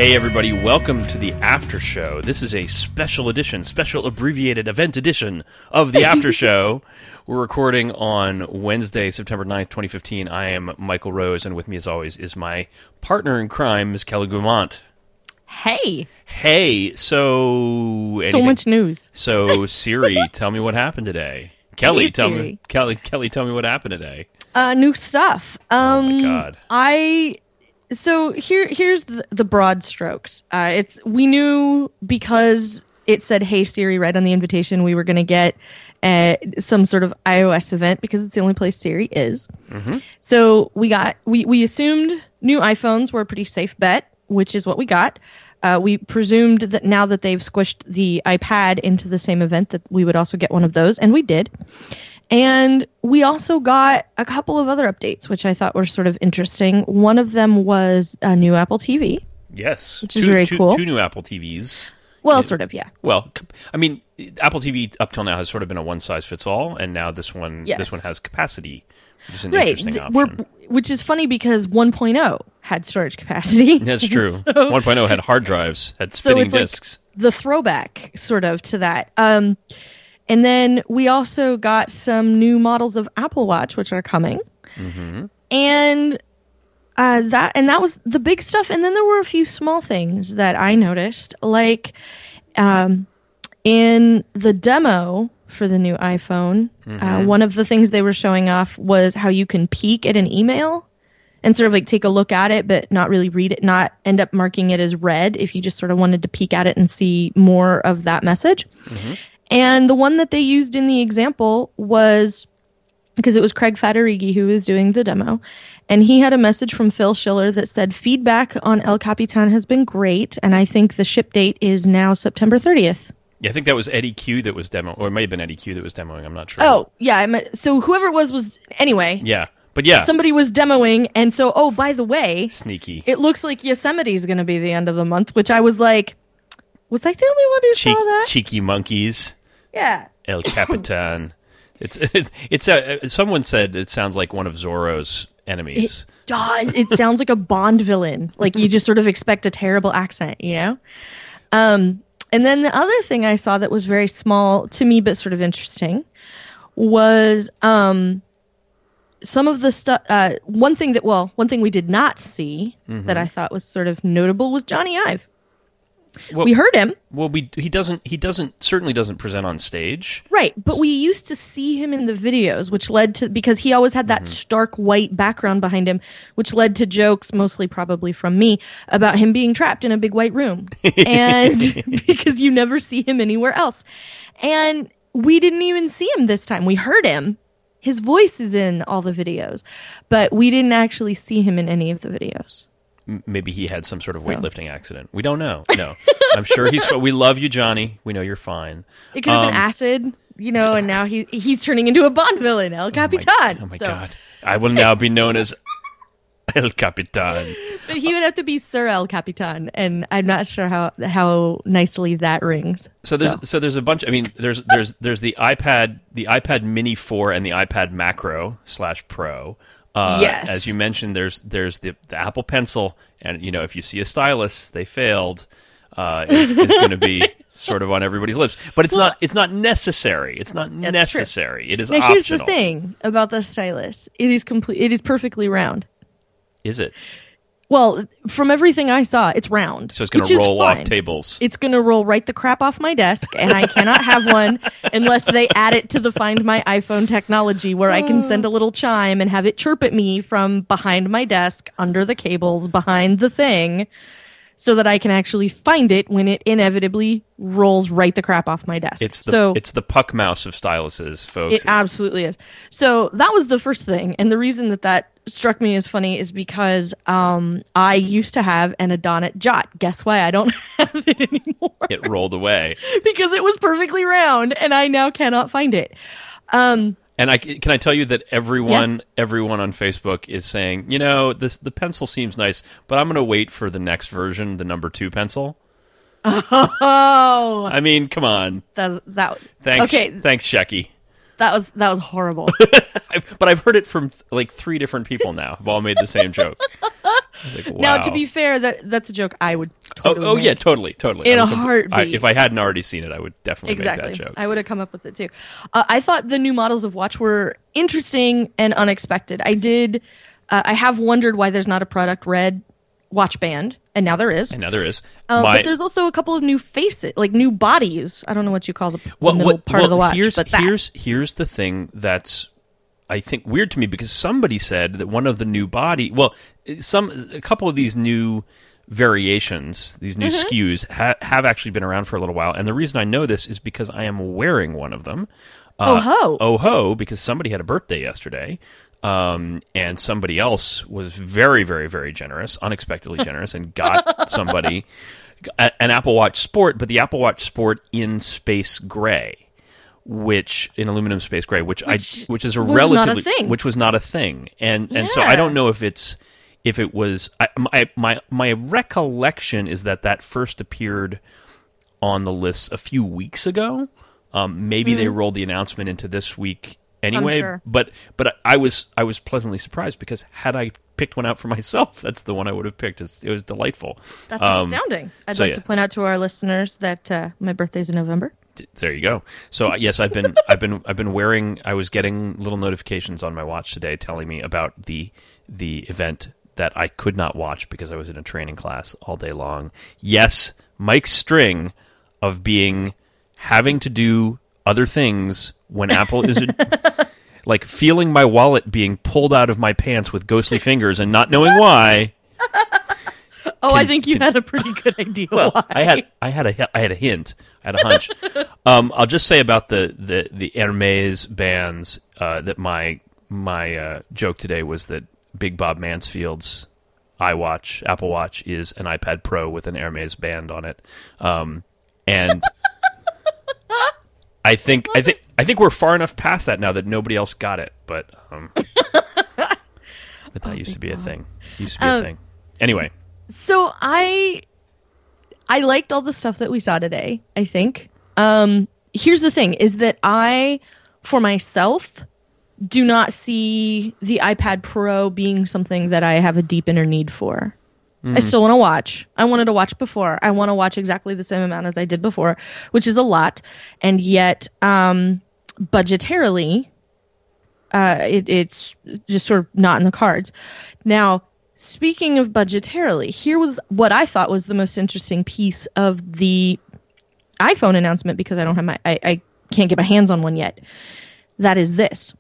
Hey everybody, welcome to the After Show. This is a special edition, special abbreviated event edition of the After Show. We're recording on Wednesday, September 9th, 2015. I am Michael Rose, and with me as always is my partner in crime, Ms. Kelly Guimont. Hey. Hey, so much news. So Siri, tell me what happened today. Kelly, Hey, tell Siri. me. Kelly, tell me what happened today. New stuff. Oh my God. So here's the broad strokes. We knew because it said "Hey Siri" right on the invitation, we were going to get some sort of iOS event because it's the only place Siri is. Mm-hmm. So we assumed new iPhones were a pretty safe bet, which is what we got. We presumed that now that they've squished the iPad into the same event that we would also get one of those, and we did. And we also got a couple of other updates, which I thought were sort of interesting. One of them was a new Apple TV. Yes. Which is very cool. Two new Apple TVs. Well, sort of, yeah. Well, I mean, Apple TV up till now has sort of been a one-size-fits-all, and now this one has capacity, which is an interesting option. Which is funny because 1.0 had storage capacity. That's true. So, 1.0 had hard drives, had spinning discs. Like the throwback, sort of, to that. And then we also got some new models of Apple Watch, which are coming. Mm-hmm. And that was the big stuff. And then there were a few small things that I noticed, like in the demo for the new iPhone, one of the things they were showing off was how you can peek at an email and sort of like take a look at it, but not really read it, not end up marking it as read if you just sort of wanted to peek at it and see more of that message. Mm-hmm. And the one that they used in the example was, because it was Craig Federighi who was doing the demo, and he had a message from Phil Schiller that said, feedback on El Capitan has been great, and I think the ship date is now September 30th. Yeah, I think that was Eddie Q that was demoing, or it may have been Eddie Q that was demoing, I'm not sure. Oh, yeah, so whoever it was, anyway. Yeah, but yeah. Somebody was demoing, and so, oh, by the way. Sneaky. It looks like Yosemite's going to be the end of the month, which I was like, was I the only one who saw that? Cheeky monkeys. Yeah. El Capitan. It's someone said it sounds like one of Zorro's enemies. It sounds like a Bond villain. Like you just sort of expect a terrible accent, you know? And then the other thing I saw that was very small to me but sort of interesting was some of the stuff. One thing we did not see that I thought was sort of notable was Johnny Ive. Well, we heard him. Well, he certainly doesn't present on stage. Right, but we used to see him in the videos, which led to, because he always had that stark white background behind him, which led to jokes, mostly probably from me, about him being trapped in a big white room. And because you never see him anywhere else. And we didn't even see him this time. We heard him. His voice is in all the videos, but we didn't actually see him in any of the videos. Maybe he had some sort of weightlifting accident. We don't know. No, I'm sure we love you, Johnny. We know you're fine. It could have been acid, and now he's turning into a Bond villain, El Capitan. Oh my God. I will now be known as El Capitan. But he would have to be Sir El Capitan, and I'm not sure how nicely that rings. So there's a bunch. I mean, there's the iPad Mini 4 and the iPad Macro /Pro. Yes. As you mentioned, there's the Apple Pencil, and if you see a stylus, they failed. Is going to be sort of on everybody's lips, but it's not. It's not necessary. It's not necessary. True. It is now, optional. here's the thing about the stylus: it is complete. It is perfectly round. Is it? Well, from everything I saw, it's round. So it's going to roll off tables. It's going to roll right the crap off my desk, and I cannot have one unless they add it to the Find My iPhone technology, where I can send a little chime and have it chirp at me from behind my desk, under the cables, behind the thing, so that I can actually find it when it inevitably rolls right the crap off my desk. It's the puck mouse of styluses, folks. It absolutely is. So that was the first thing, and the reason that struck me as funny is because I used to have an Adonit Jot. Guess why I don't have it anymore? It rolled away. Because it was perfectly round, and I now cannot find it. And can I tell you that everyone on Facebook is saying, the pencil seems nice, but I'm going to wait for the next version, the number 2 pencil. Oh, I mean, come on. Thanks, Thanks, Shecky. That was horrible. But I've heard it from like 3 different people now. Have all made the same joke. Like, wow. Now, to be fair, that's a joke I would totally make. yeah, totally. In a heartbeat. If I hadn't already seen it, I would definitely make that joke. I would have come up with it too. I thought the new models of watch were interesting and unexpected. I have wondered why there's not a product red watch band, and now there is. But there's also a couple of new faces, like new bodies. I don't know what you call the middle part of the watch. Here's the thing that's, I think, weird to me, because somebody said that one of the new a couple of these new variations, these new SKUs, have actually been around for a little while. And the reason I know this is because I am wearing one of them. Oh-ho, because somebody had a birthday yesterday. And somebody else was very, very, very generous, unexpectedly generous, and got somebody an Apple Watch Sport, but the Apple Watch Sport in space gray, in aluminum space gray, which is a relatively, which was not a thing, and so I don't know if it was. My recollection is that first appeared on the list a few weeks ago. Maybe they rolled the announcement into this week. Anyway, sure. but I was pleasantly surprised, because had I picked one out for myself, that's the one I would have picked. It was delightful. That's astounding. I'd like to point out to our listeners that my birthday's in November. There you go. So yes, I've been wearing. I was getting little notifications on my watch today telling me about the event that I could not watch because I was in a training class all day long. Yes, Mike's string of having to do other things when Apple is like feeling my wallet being pulled out of my pants with ghostly fingers and not knowing why. I think you had a pretty good idea. Well, why. I had a hint. I had a hunch. I'll just say about the Hermes bands that my joke today was that Big Bob Mansfield's Apple Watch is an iPad Pro with an Hermes band on it, and I think we're far enough past that now that nobody else got it, but that used to be a thing. Anyway, so I liked all the stuff that we saw today, I think. Here's the thing, is that I, for myself, do not see the iPad Pro being something that I have a deep inner need for. I still want to watch. I wanted to watch before. I want to watch exactly the same amount as I did before, which is a lot. And yet, budgetarily, it's just sort of not in the cards. Now, speaking of budgetarily, here was what I thought was the most interesting piece of the iPhone announcement, because I don't have I can't get my hands on one yet. That is this.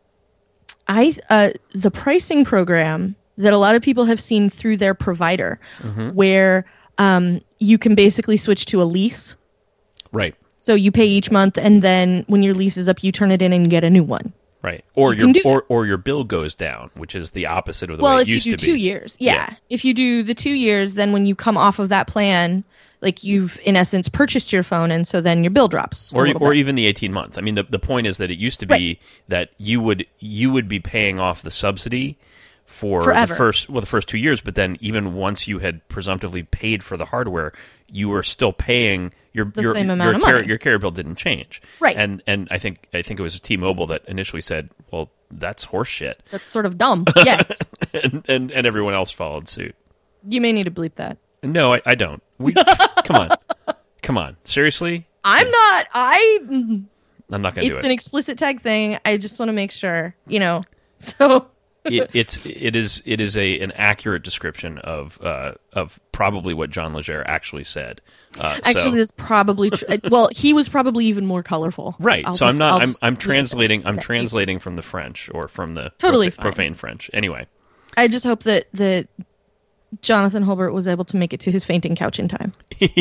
The pricing program that a lot of people have seen through their provider, where you can basically switch to a lease. Right. So you pay each month, and then when your lease is up, you turn it in and get a new one. Right. Or your bill goes down, which is the opposite of the way it used to be. Well, if you do 2 years, yeah. If you do the 2 years, then when you come off of that plan, like you've in essence purchased your phone, and so then your bill drops. Or even the 18 months. I mean, the point is that it used to be that you would be paying off the subsidy for forever. the first 2 years, but then even once you had presumptively paid for the hardware, you were still paying your same amount of money. Your carrier bill didn't change. Right. And I think it was T-Mobile that initially said, well, that's horseshit. That's sort of dumb. Yes. and everyone else followed suit. You may need to bleep that. No, I don't. Come on. Seriously? I'm not going to do it. It's an explicit tag thing. I just want to make sure, so it is an accurate description of probably what John Legere actually said. That's probably true. Well, he was probably even more colorful. Right. I'm translating. I'm translating from the French or from the profane French. Anyway, I just hope that Jonathan Holbert was able to make it to his fainting couch in time.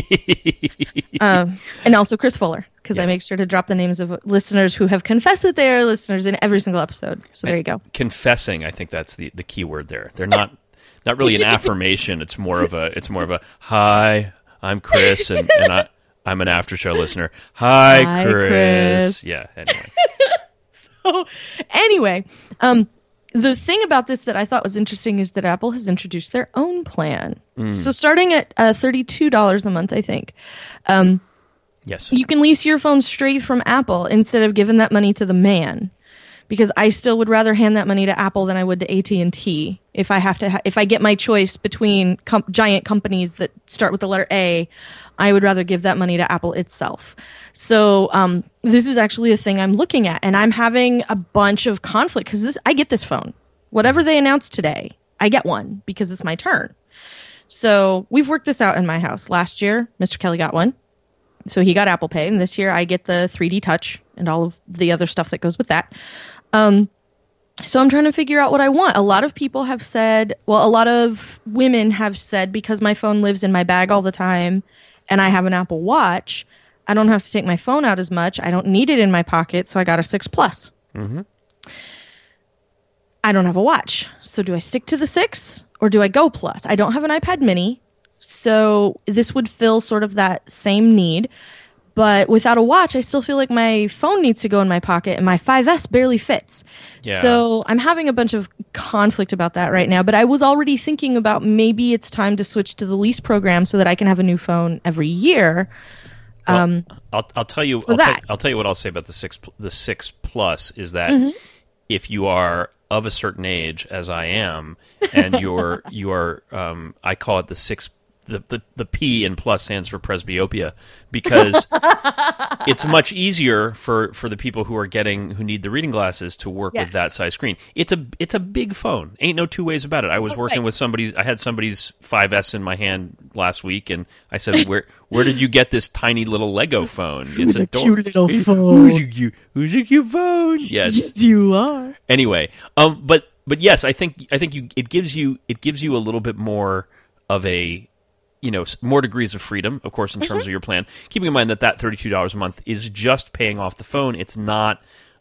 And also Chris Fuller, because I make sure to drop the names of listeners who have confessed that they are listeners in every single episode. So there you go. Confessing, I think that's the key word there. They're not really an affirmation. It's more of a hi, I'm Chris, and I'm an after show listener. Hi, Chris. Yeah. Anyway, the thing about this that I thought was interesting is that Apple has introduced their own plan. So starting at $32 a month, I think. Yes. You can lease your phone straight from Apple instead of giving that money to the man. because I still would rather hand that money to Apple than I would to AT&T. If I have to, if I get my choice between giant companies that start with the letter A, I would rather give that money to Apple itself. So this is actually a thing I'm looking at, and I'm having a bunch of conflict because I get this phone. Whatever they announced today, I get one because it's my turn. So we've worked this out in my house. Last year, Mr. Kelly got one. So he got Apple Pay, and this year I get the 3D Touch and all of the other stuff that goes with that. So I'm trying to figure out what I want. A lot of people have said, well, a lot of women have said, because my phone lives in my bag all the time and I have an Apple Watch, I don't have to take my phone out as much. I don't need it in my pocket, so I got a 6 Plus. Mm-hmm. I don't have a watch. So do I stick to the 6 or do I go Plus? I don't have an iPad mini, so this would fill sort of that same need. But without a watch, I still feel like my phone needs to go in my pocket, and my 5S barely fits. Yeah. So I'm having a bunch of conflict about that right now. But I was already thinking about maybe it's time to switch to the lease program so that I can have a new phone every year. Well, I'll tell you. I'll tell you what I'll say about the 6 Plus is that if you are of a certain age, as I am, and you are I call it the 6. The P in plus stands for presbyopia, because it's much easier for the people who need the reading glasses to work with that size screen. It's a big phone. Ain't no two ways about it. I was working with somebody. I had somebody's 5S in my hand last week, and I said, "Where did you get this tiny little Lego phone? It's a cute little phone. Who's a cute phone? Yes, you are." Anyway, but yes, I think it gives you a little bit more of a, more degrees of freedom, of course, in terms of your plan. Keeping in mind that $32 a month is just paying off the phone. It's not,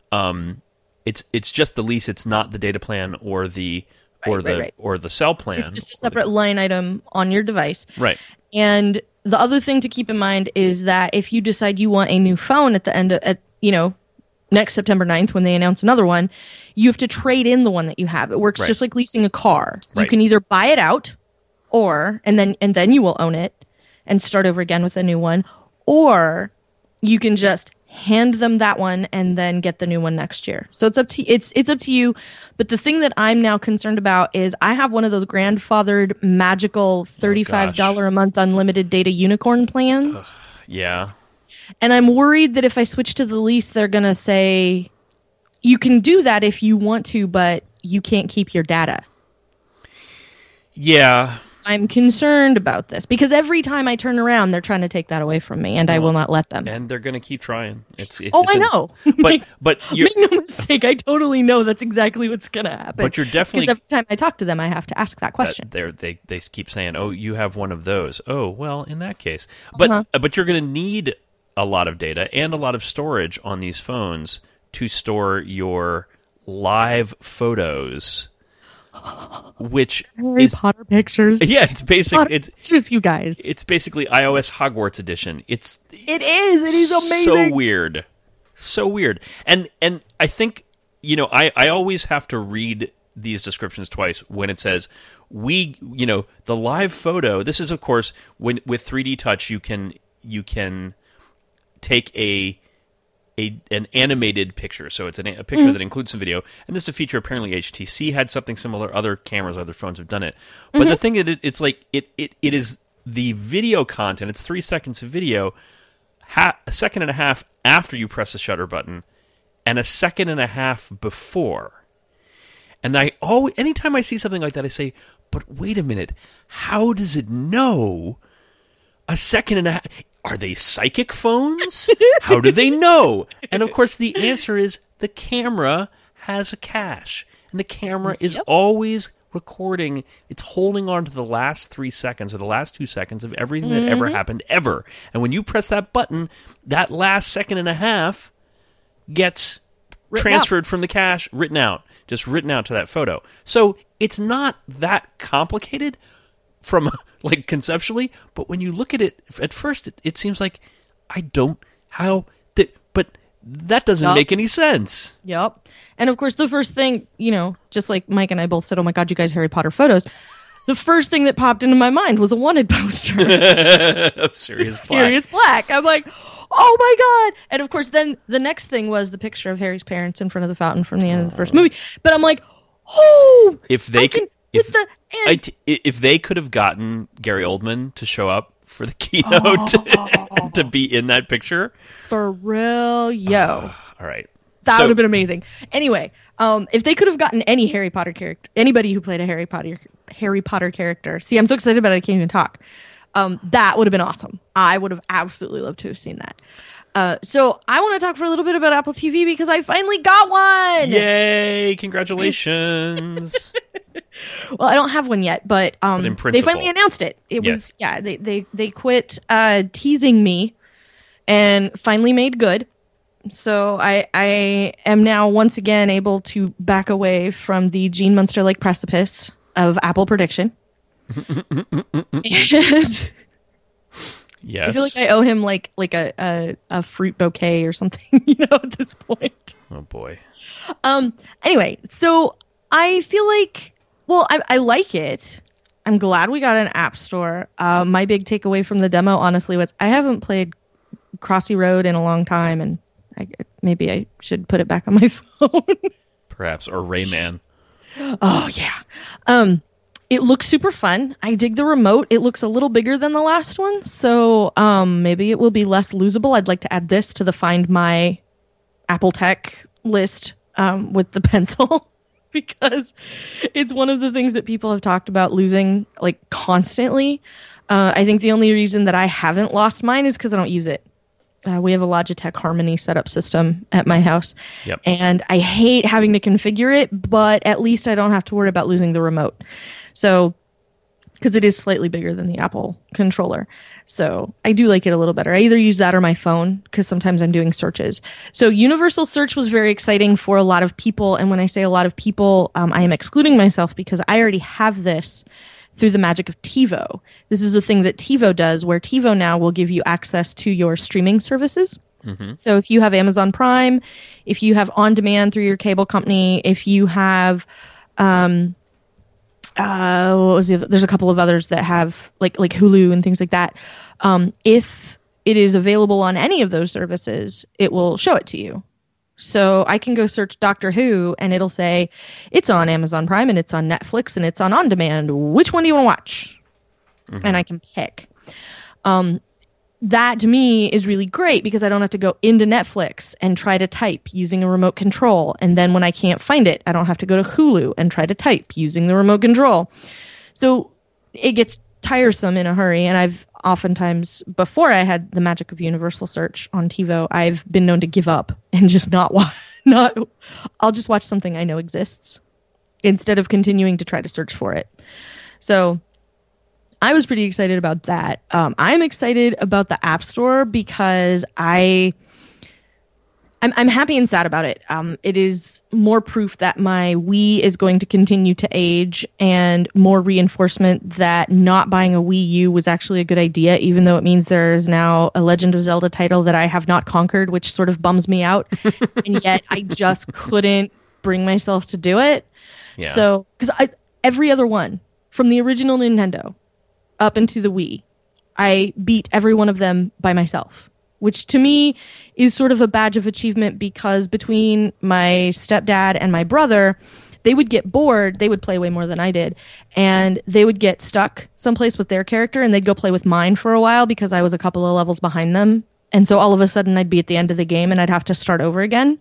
it's just the lease. It's not the data plan or the cell plan. It's just a separate line item on your device. Right. And the other thing to keep in mind is that if you decide you want a new phone at the end of, next September 9th, when they announce another one, you have to trade in the one that you have. It works just like leasing a car. Right. You can either buy it out, and then you will own it and start over again with a new one, or you can just hand them that one and then get the new one next year. So it's up to you. But the thing that I'm now concerned about is I have one of those grandfathered magical $35 a month unlimited data unicorn plans. Yeah. And I'm worried that if I switch to the lease, they're going to say, you can do that if you want to, but you can't keep your data. Yeah. I'm concerned about this because every time I turn around, they're trying to take that away from me, and I will not let them. And they're going to keep trying. I know. But you're, make no mistake. I totally know that's exactly what's going to happen. But you're definitely, because every time I talk to them, I have to ask that question. They keep saying, "Oh, you have one of those." Oh, well, in that case, but you're going to need a lot of data and a lot of storage on these phones to store your live photos. Which Harry Potter pictures. Yeah, it's basically it's you guys. It's basically iOS Hogwarts edition. It is. It is amazing. So weird. And I think I always have to read these descriptions twice when it says the live photo. This is, of course, with 3D Touch you can take an animated picture, so it's a picture that includes some video, and this is a feature apparently HTC had something similar. Other cameras, other phones have done it, but the thing that it's like it is the video content. It's 3 seconds of video, a second and a half after you press the shutter button, and a second and a half before. And anytime I see something like that, I say, "But wait a minute, how does it know a second and a half?" Are they psychic phones? How do they know? And of course, the answer is the camera has a cache. And the camera is always recording. It's holding on to the last 3 seconds or the last 2 seconds of everything that ever happened ever. And when you press that button, that last second and a half gets transferred from the cache, written out to that photo. So it's not that complicated from conceptually, but when you look at it at first, it seems like but that doesn't make any sense. Yep. And of course, the first thing, just like Mike and I both said, "Oh my God, you guys, Harry Potter photos." the first thing that popped into my mind was a wanted poster of Sirius Black. Sirius Black. I'm like, oh my God. And of course, then the next thing was the picture of Harry's parents in front of the fountain from the end of the first movie. But I'm like, oh, if they if they could have gotten Gary Oldman to show up for the keynote to be in that picture, for real, yo. All right. That would have been amazing. Anyway, if they could have gotten any Harry Potter character, anybody who played a Harry Potter character. See, I'm so excited about it, I can't even talk. That would have been awesome. I would have absolutely loved to have seen that. So I want to talk for a little bit about Apple TV because I finally got one. Yay! Congratulations. Well, I don't have one yet, but in principle, they finally announced it. It was they quit teasing me and finally made good. So I am now once again able to back away from the Gene Munster-like precipice of Apple prediction. And yes, I feel like I owe him like a fruit bouquet or something, at this point. Oh boy. Anyway, so I feel like, well, I like it. I'm glad we got an app store. My big takeaway from the demo, honestly, was I haven't played Crossy Road in a long time, and maybe I should put it back on my phone. Perhaps, or Rayman. Oh, yeah. It looks super fun. I dig the remote. It looks a little bigger than the last one, so maybe it will be less losable. I'd like to add this to the Find My Apple Tech list with the pencil because it's one of the things that people have talked about losing like constantly. I think the only reason that I haven't lost mine is because I don't use it. We have a Logitech Harmony setup system at my house, and I hate having to configure it, but at least I don't have to worry about losing the remote. So, because it is slightly bigger than the Apple controller. So I do like it a little better. I either use that or my phone because sometimes I'm doing searches. So Universal Search was very exciting for a lot of people. And when I say a lot of people, I am excluding myself because I already have this through the magic of TiVo. This is the thing that TiVo does, where TiVo now will give you access to your streaming services. Mm-hmm. So if you have Amazon Prime, if you have On Demand through your cable company, if you have, what was the other? There's a couple of others that have like Hulu and things like that. If it is available on any of those services, it will show it to you. So I can go search Doctor Who and it'll say it's on Amazon Prime and it's on Netflix and it's on Demand. Which one do you want to watch? Mm-hmm. And I can pick. That to me is really great because I don't have to go into Netflix and try to type using a remote control. And then when I can't find it, I don't have to go to Hulu and try to type using the remote control. So it gets tiresome in a hurry. And I've oftentimes, before I had the magic of Universal Search on TiVo, I've been known to give up and just I'll just watch something I know exists instead of continuing to try to search for it. So I was pretty excited about that. I'm excited about the App Store because I'm happy and sad about it. It is more proof that my Wii is going to continue to age and more reinforcement that not buying a Wii U was actually a good idea, even though it means there is now a Legend of Zelda title that I have not conquered, which sort of bums me out. And yet I just couldn't bring myself to do it. Yeah. So, because every other one from the original Nintendo up into the Wii, I beat every one of them by myself, which to me is sort of a badge of achievement because between my stepdad and my brother, they would get bored. They would play way more than I did. And they would get stuck someplace with their character and they'd go play with mine for a while because I was a couple of levels behind them. And so all of a sudden I'd be at the end of the game and I'd have to start over again.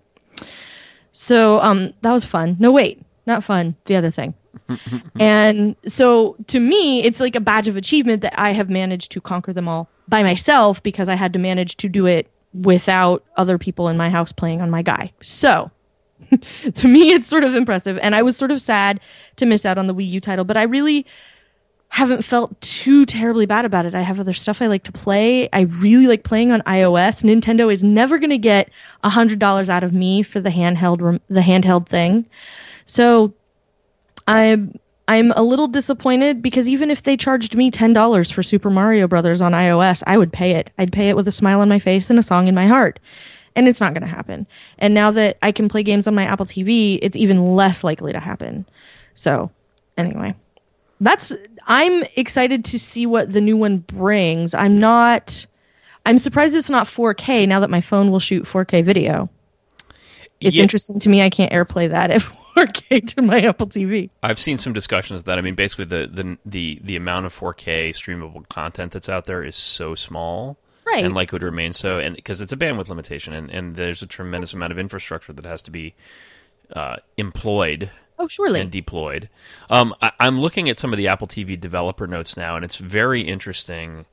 So that was fun. No, wait, not fun. The other thing. And so to me, it's like a badge of achievement that I have managed to conquer them all by myself because I had to manage to do it without other people in my house playing on my guy. So to me, it's sort of impressive. And I was sort of sad to miss out on the Wii U title, but I really haven't felt too terribly bad about it. I have other stuff I like to play. I really like playing on iOS. Nintendo is never going to get $100 out of me for the handheld thing. So I'm a little disappointed because even if they charged me $10 for Super Mario Brothers on iOS, I would pay it. I'd pay it with a smile on my face and a song in my heart. And it's not going to happen. And now that I can play games on my Apple TV, it's even less likely to happen. So, anyway, I'm excited to see what the new one brings. I'm surprised it's not 4K now that my phone will shoot 4K video. It's interesting to me I can't AirPlay that at 4K to my Apple TV. I've seen some discussions that, I mean, basically the amount of 4K streamable content that's out there is so small. Right. And like would remain so, and because it's a bandwidth limitation, and there's a tremendous amount of infrastructure that has to be employed. Oh, surely. And deployed. I'm looking at some of the Apple TV developer notes now, and it's very interesting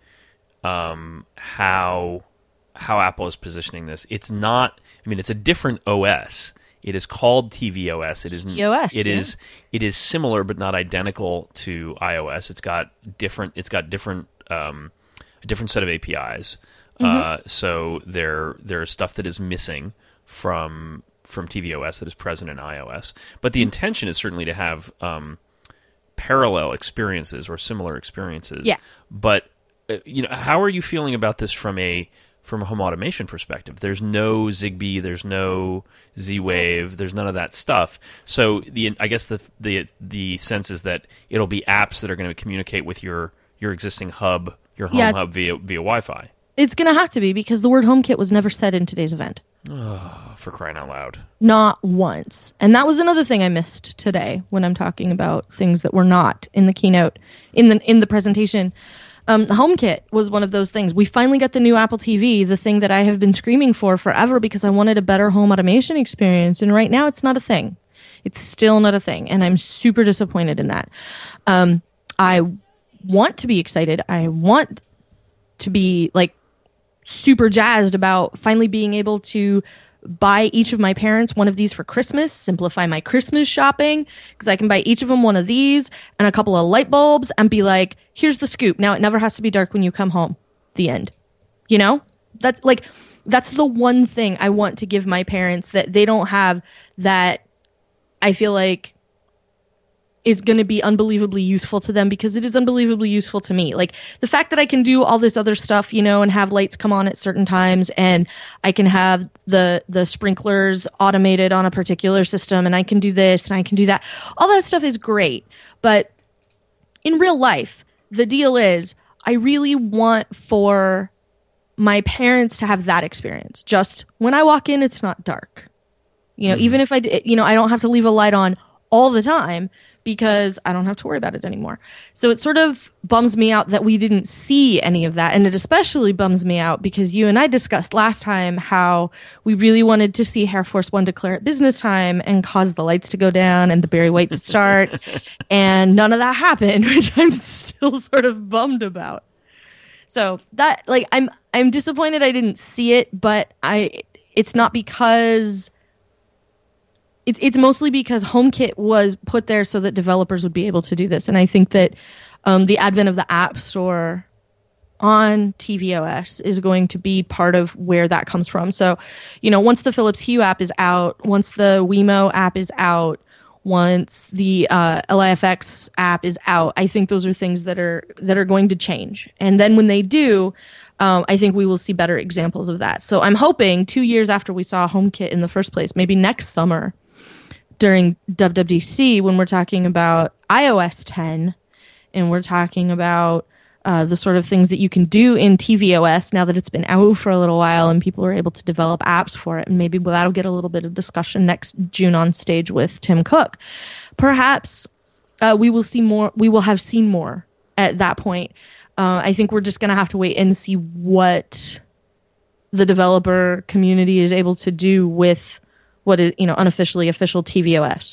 how Apple is positioning this. It's not. I mean, it's a different OS. It is called tvOS. It is tvOS, it is similar but not identical to iOS. It's got different. A different set of APIs. So there's stuff that is missing from tvOS that is present in iOS. But the intention is certainly to have parallel experiences or similar experiences. Yeah. But how are you feeling about this from a home automation perspective? There's no Zigbee, there's no Z-Wave, there's none of that stuff. So I guess the sense is that it'll be apps that are going to communicate with your existing hub, your home hub via Wi-Fi. It's going to have to be, because the word HomeKit was never said in today's event. Oh, for crying out loud. Not once. And that was another thing I missed today when I'm talking about things that were not in the keynote, in the presentation. The HomeKit was one of those things. We finally got the new Apple TV, the thing that I have been screaming for forever because I wanted a better home automation experience. And right now it's not a thing. It's still not a thing. And I'm super disappointed in that. I want to be excited. I want to be like super jazzed about finally being able to buy each of my parents one of these for Christmas, simplify my Christmas shopping, because I can buy each of them one of these and a couple of light bulbs and be like, here's the scoop. Now it never has to be dark when you come home. The end. That's the one thing I want to give my parents that they don't have, that I feel like is going to be unbelievably useful to them, because it is unbelievably useful to me. Like the fact that I can do all this other stuff, and have lights come on at certain times, and I can have the sprinklers automated on a particular system, and I can do this and I can do that. All that stuff is great. But in real life, the deal is I really want for my parents to have that experience. Just when I walk in, it's not dark. Even if I don't have to leave a light on all the time, because I don't have to worry about it anymore. So it sort of bums me out that we didn't see any of that. And it especially bums me out because you and I discussed last time how we really wanted to see Air Force One declare at business time and cause the lights to go down and the Barry White to start. And none of that happened, which I'm still sort of bummed about. So that, I'm disappointed I didn't see it, but it's not because... It's mostly because HomeKit was put there so that developers would be able to do this. And I think that the advent of the App Store on tvOS is going to be part of where that comes from. So, once the Philips Hue app is out, once the Wemo app is out, once the LIFX app is out, I think those are things that are going to change. And then when they do, I think we will see better examples of that. So I'm hoping 2 years after we saw HomeKit in the first place, maybe next summer, during WWDC, when we're talking about iOS 10 and we're talking about the sort of things that you can do in tvOS now that it's been out for a little while and people are able to develop apps for it. And maybe that'll get a little bit of discussion next June on stage with Tim Cook. Perhaps we will have seen more at that point. I think we're just going to have to wait and see what the developer community is able to do with what is, unofficially official tvOS.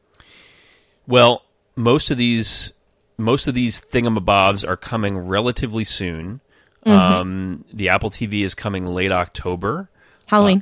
Well, most of these thingamabobs are coming relatively soon. Mm-hmm. The Apple TV is coming late October. Halloween.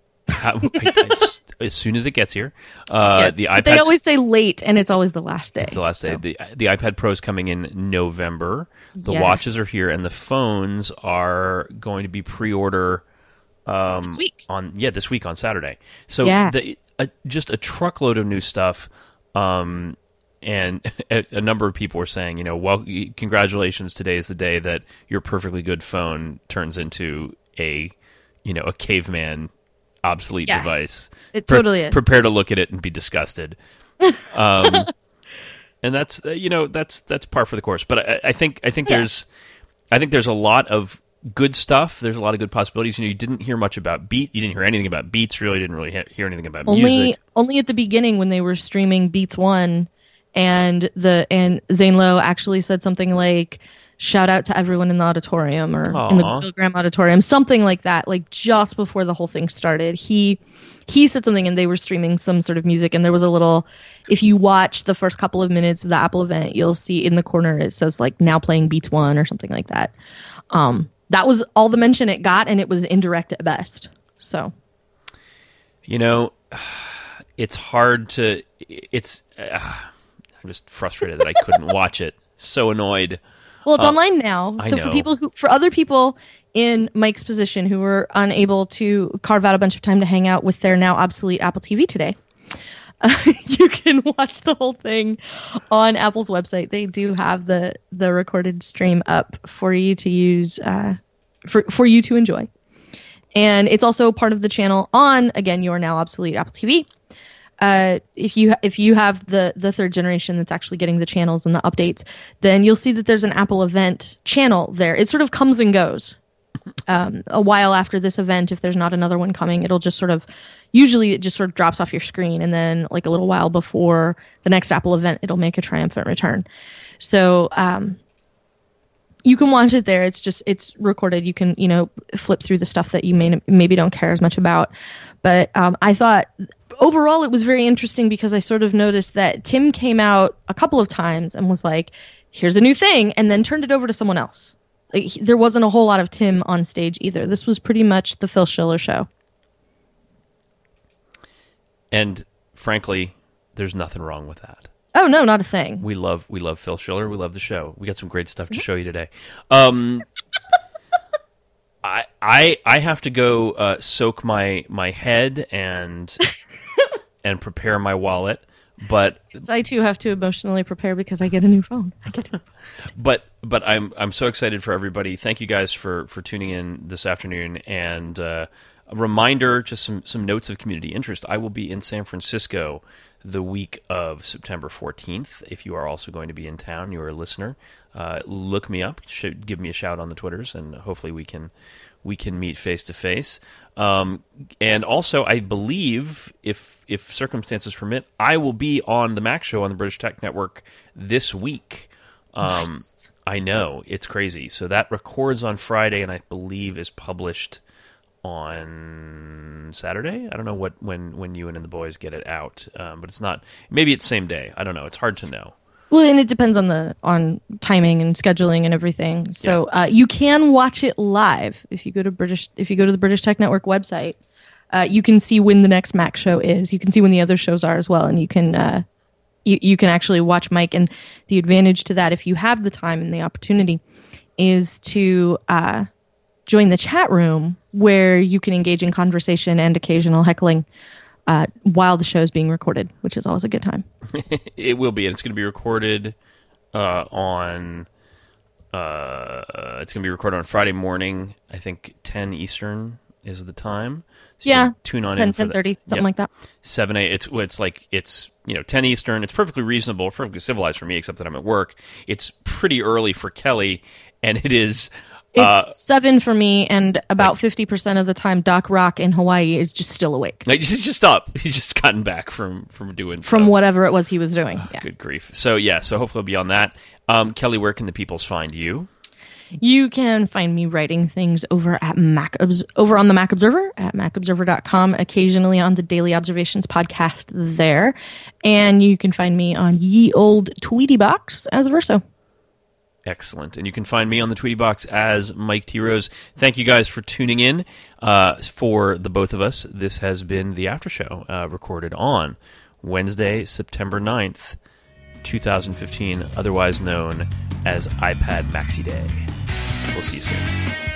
As soon as it gets here. Yes, the iPad. They always say late, and it's always the last day. It's the last day. So. The iPad Pro is coming in November. The watches are here, and the phones are going to be pre-order this week. This week on Saturday. So just a truckload of new stuff. And a number of people were saying, well, congratulations, today is the day that your perfectly good phone turns into a caveman obsolete device. It totally is. Prepare to look at it and be disgusted. and that's that's par for the course. But I think there's a lot of good stuff. There's a lot of good possibilities. You didn't hear much about Beat. You didn't hear anything about Beats. Really, didn't really hear anything about music. Only at the beginning when they were streaming Beats 1, and Zane Lowe actually said something like, "Shout out to everyone in the auditorium," or in the Bill Graham auditorium, something like that. Like just before the whole thing started, he said something, and they were streaming some sort of music, and there was a little. If you watch the first couple of minutes of the Apple event, you'll see in the corner it says like "now playing Beats 1" or something like that. That was all the mention it got, and it was indirect at best. So, it's hard to. I'm just frustrated that I couldn't watch it. So annoyed. Well, it's online now. I So know. for other people in Mike's position who were unable to carve out a bunch of time to hang out with their now obsolete Apple TV today, you can watch the whole thing on Apple's website. They do have the recorded stream up for you to use, for you to enjoy. And it's also part of the channel on, again, your now obsolete Apple TV. If you have the third generation that's actually getting the channels and the updates, then you'll see that there's an Apple event channel there. It sort of comes and goes. A while after this event, if there's not another one coming, it'll just usually it just sort of drops off your screen, and then like a little while before the next Apple event, it'll make a triumphant return. So you can watch it there. It's recorded. You can flip through the stuff that you maybe don't care as much about. But I thought overall it was very interesting because I sort of noticed that Tim came out a couple of times and was like, "Here's a new thing," and then turned it over to someone else. Like, there wasn't a whole lot of Tim on stage either. This was pretty much the Phil Schiller show. And frankly, there's nothing wrong with that. Oh no, not a thing. We love Phil Schiller. We love the show. We got some great stuff to show you today. I have to go soak my head and prepare my wallet. But I too have to emotionally prepare because I get a new phone. But I'm so excited for everybody. Thank you guys for tuning in this afternoon. And a reminder, just some notes of community interest. I will be in San Francisco the week of September 14th. If you are also going to be in town, you're a listener, look me up, give me a shout on the Twitters, and hopefully we can meet face to face. And also, I believe, if circumstances permit, I will be on the Mac Show on the British Tech Network this week. Nice. I know, it's crazy. So that records on Friday, and I believe is published on Saturday. I don't know when you and the boys get it out, but it's not. Maybe it's same day. I don't know. It's hard to know. Well, and it depends on timing and scheduling and everything. So you can watch it live if you go to the British Tech Network website. You can see when the next Mac show is. You can see when the other shows are as well, and you can you can actually watch Mike. And the advantage to that, if you have the time and the opportunity, is to join the chat room where you can engage in conversation and occasional heckling while the show is being recorded, which is always a good time. It will be, and it's going to be recorded on. It's going to be recorded on Friday morning. I think 10 Eastern is the time. So you can tune on 10:30, something like that. 7 a. It's 10 Eastern. It's perfectly reasonable, perfectly civilized for me, except that I'm at work. It's pretty early for Kelly, and it is. It's 7 for me, and about 50% of the time, Doc Rock in Hawaii is just still awake. He's just up. He's just gotten back from doing from stuff. whatever it was he was doing. Good grief. So hopefully I'll be on that. Kelly, where can the peoples find you? You can find me writing things over at over on the Mac Observer at macobserver.com, occasionally on the Daily Observations podcast there. And you can find me on ye old Tweety Box as Verso. Excellent. And you can find me on the Tweety Box as Mike T. Rose. Thank you guys for tuning in. For the both of us, this has been the After Show, recorded on Wednesday, September 9th, 2015, otherwise known as iPad Maxi Day. We'll see you soon.